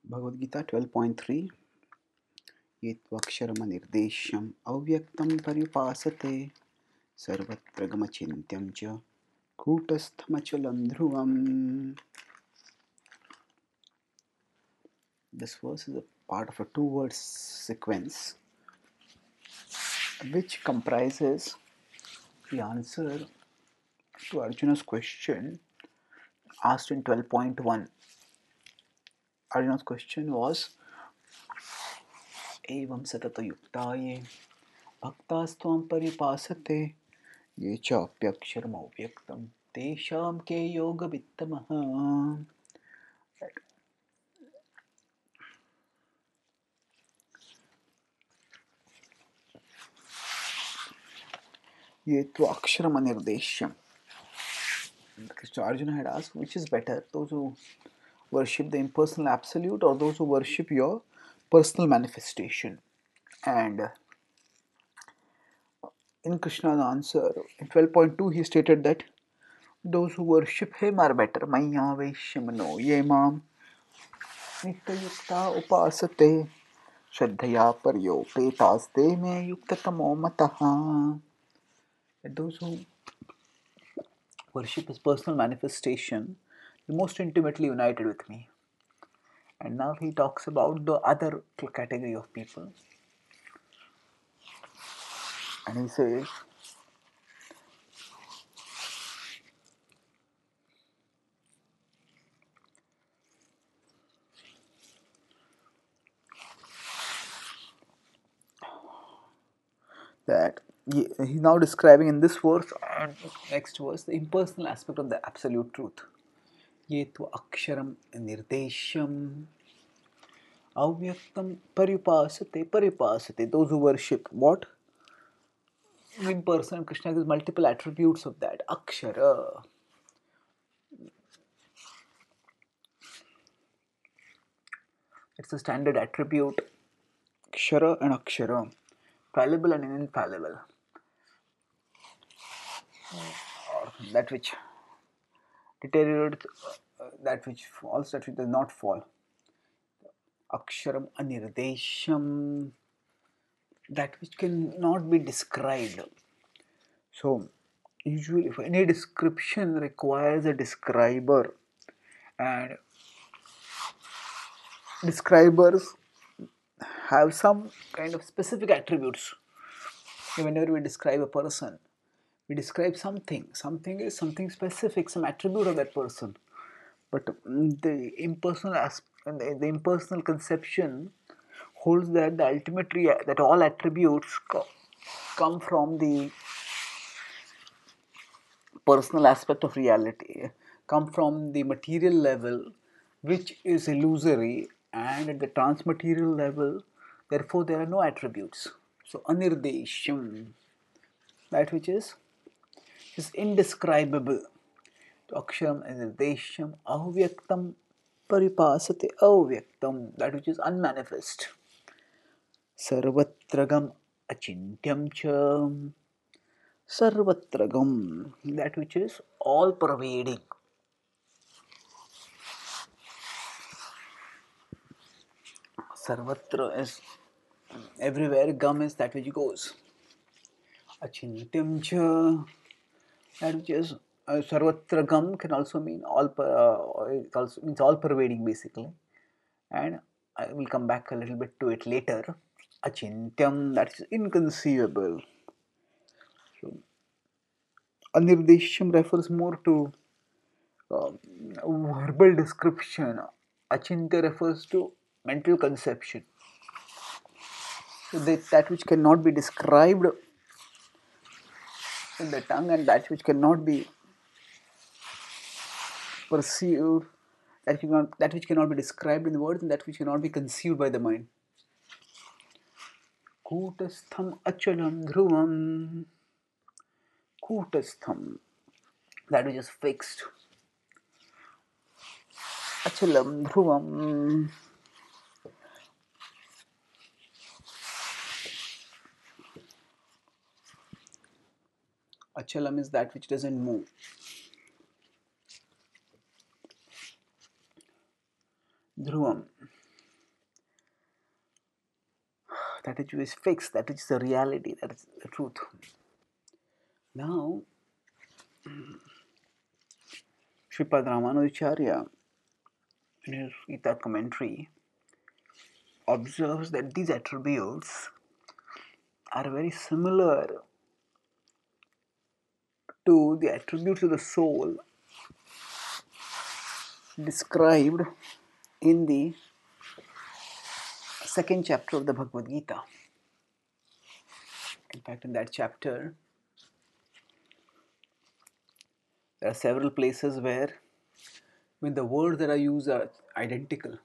Bhagavad Gita 12.3 ये त्वक्षरमनिर्देश्यम् अव्यक्तं पर्युपासते सर्वत्र गमचिन्त्यं च कूटस्थमचलं ध्रुवम्. This verse is a part of a two-word sequence which comprises the answer to Arjuna's question asked in 12.1. Arjuna's question was एवं सततयुक्ताये भक्तास्त्वां परिपासते ये चाप्यक्षरमव्यक्तं तेषां के योगवित्तमः. ये त्वाक्षरमनिर्देश्यम्. So Arjuna had asked, which is better, those who worship the impersonal absolute or those who worship your personal manifestation? And in Krishna's answer, in 12.2, he stated that those who worship him are better. Maya Vaishyamano Yemam Nityayukta Upasate Shraddhaya Paryopetasте Me Yuktatamo Mataha. Those who worship his personal manifestation, the most intimately united with me. And now he talks about the other category of people. And he says, that he's now describing in this verse and next verse the impersonal aspect of the absolute truth. Ye tu aksharam nirdesham avyaktam paripasate. Those who worship what? Impersonal. Krishna gives multiple attributes of that. Akshara. It's a standard attribute. Kshara and akshara. Fallible and infallible. Or that which deteriorates, that which falls, that which does not fall. Aksharam anirdesham, that which cannot be described. So, usually, if any description requires a describer, and describers have some kind of specific attributes. Whenever we describe a person, we describe something. Something is something specific, some attribute of that person. But the impersonal conception holds that the ultimate that all attributes come from the personal aspect of reality, come from the material level, which is illusory, and at the transmaterial level, therefore there are no attributes. So anirdesham, that which is indescribable. Aksharam anirdesham avyaktam paripasate avyaktam, that which is unmanifest. Sarvatragam achintyam cha, sarvatragam, that which is all pervading. Sarvatra is everywhere, gam is that which goes. Achintyam cha, that which is sarvatra gam can also mean all, it also means all pervading basically. And I will come back a little bit to it later. Achintyam, that is inconceivable. So, anirdesham refers more to verbal description. Achintya refers to mental conception. So that which cannot be described in the tongue and that which cannot be perceived, that which cannot be described in words and that which cannot be conceived by the mind. Kutastham achalam dhruvam. Kutastham, that which is fixed. Achalam dhruvam. Achalam is that which doesn't move. Dhruvam, that which is fixed, that which is the reality, that is the truth. Now, Sripad Ramanujacharya, in his Gita commentary, observes that these attributes are very similar to the attributes of the soul described in the second chapter of the Bhagavad Gita. In fact, in that chapter, there are several places where when the words that are used are identical.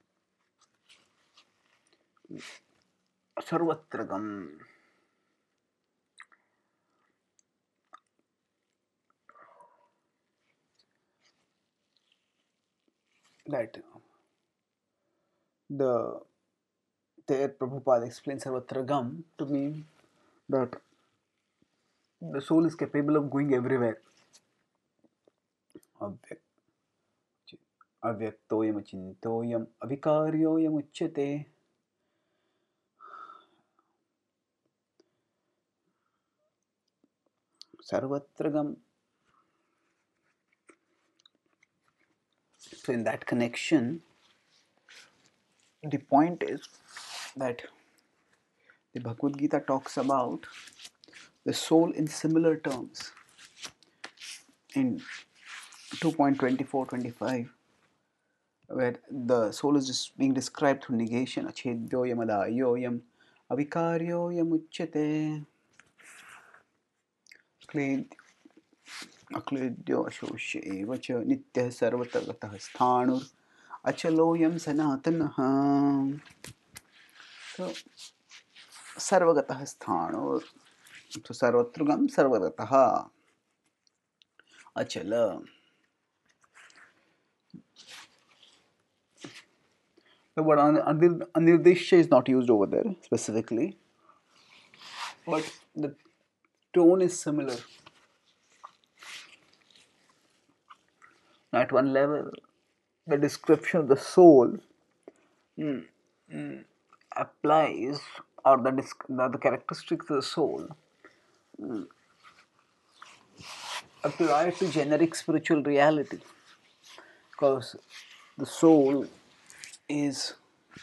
Sarvatragam. That there Prabhupada explains Sarvatragam to mean that the soul is capable of going everywhere. Avyaktoyam achintoyam avikaryoyam uchyate. Sarvatragam. So in that connection, the point is that the Bhagavad Gita talks about the soul in similar terms. In 2.24-25, where the soul is just being described through negation, achedyoyam adayoyam avikaryoyam uchyate. Akledyo ashosya eva cha nityah sarvatagataha sthanur achaloyam sanatanaha. So, sarvagataha sthanur. So, sarvatrugam sarvagataha achala. The word anirdeshya is not used over there specifically, but the tone is similar. At one level, the description of the soul applies, or the characteristics of the soul apply to generic spiritual reality, because the soul is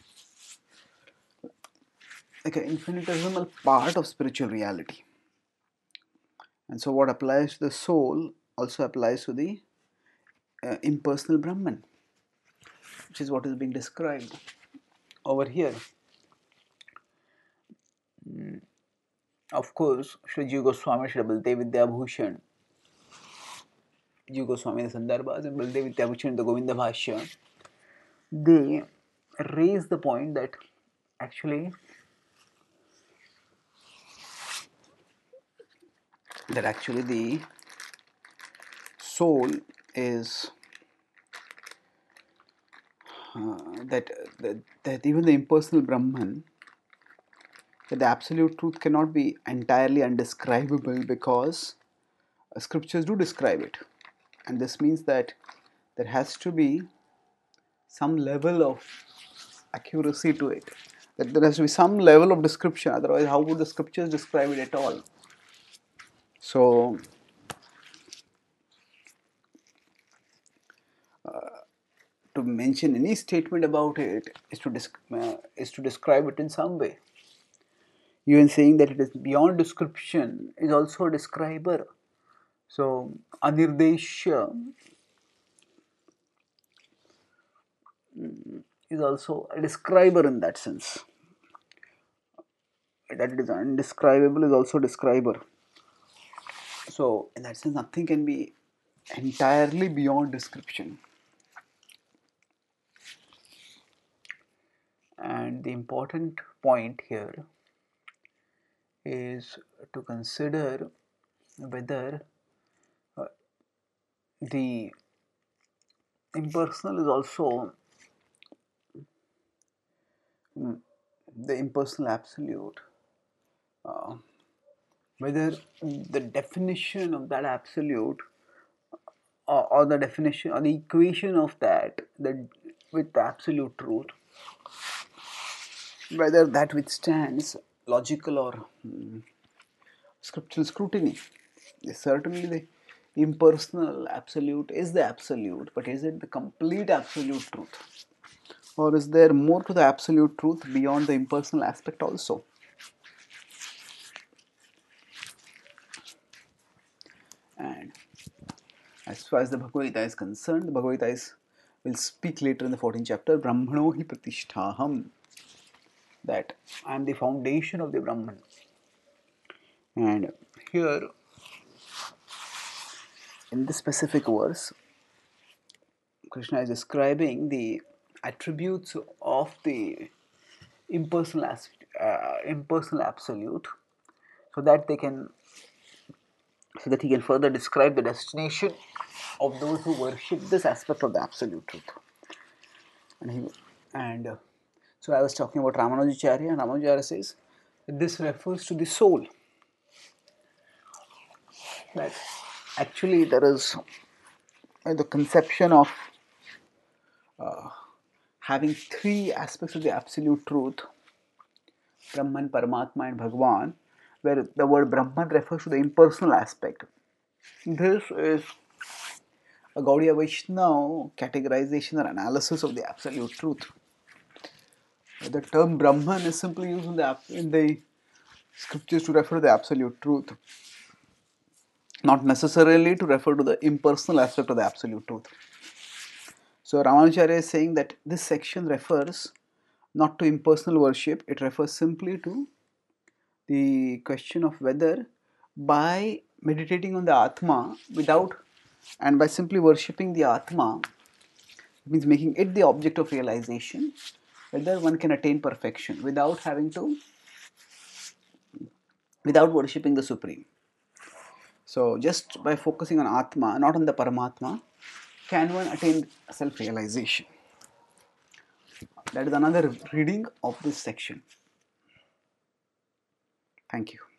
like an infinitesimal part of spiritual reality. And so what applies to the soul also applies to the impersonal Brahman, which is what is being described over here. Of course, Shri Jiva Goswami, Shri Baldev Vidyabhushan, Jiva Goswami in the Sandarbhas and Baldev Vidyabhushan in the Govinda Bhashya, they raise the point that actually the soul is that even the impersonal Brahman, that the absolute truth cannot be entirely undescribable, because scriptures do describe it, and this means that there has to be some level of accuracy to it, that there has to be some level of description, otherwise how would the scriptures describe it at all? So to mention any statement about it is to describe it in some way. Even saying that it is beyond description is also a describer. So anirdeshya is also a describer in that sense. That it is undescribable is also a describer. So in that sense, nothing can be entirely beyond description. And the important point here is to consider whether the impersonal is also the impersonal absolute, whether the definition of that absolute or the definition or the equation of that with the absolute truth whether that withstands logical or scriptural scrutiny. Certainly, the impersonal absolute is the absolute, but is it the complete absolute truth? Or is there more to the absolute truth beyond the impersonal aspect also? And as far as the Bhagavad Gita is concerned, the Bhagavad Gita will speak later in the 14th chapter, Brahmano hi pratisthaham, that I am the foundation of the Brahman. And here, in this specific verse, Krishna is describing the attributes of the impersonal absolute, so that he can further describe the destination of those who worship this aspect of the absolute truth. And so I was talking about Ramanujacharya, and Ramanujacharya says that this refers to the soul. That actually there is the conception of having three aspects of the absolute truth, Brahman, Paramatma and Bhagwan, where the word Brahman refers to the impersonal aspect. This is a Gaudiya Vaishnava categorization or analysis of the absolute truth. The term Brahman is simply used in the scriptures to refer to the absolute truth, not necessarily to refer to the impersonal aspect of the absolute truth. So Ramanujacharya is saying that this section refers not to impersonal worship, it refers simply to the question of whether by meditating on the Atma and by simply worshipping the Atma, it means making it the object of realization, whether one can attain perfection without worshipping the Supreme. So just by focusing on Atma, not on the Paramatma, can one attain self-realization. That is another reading of this section. Thank you.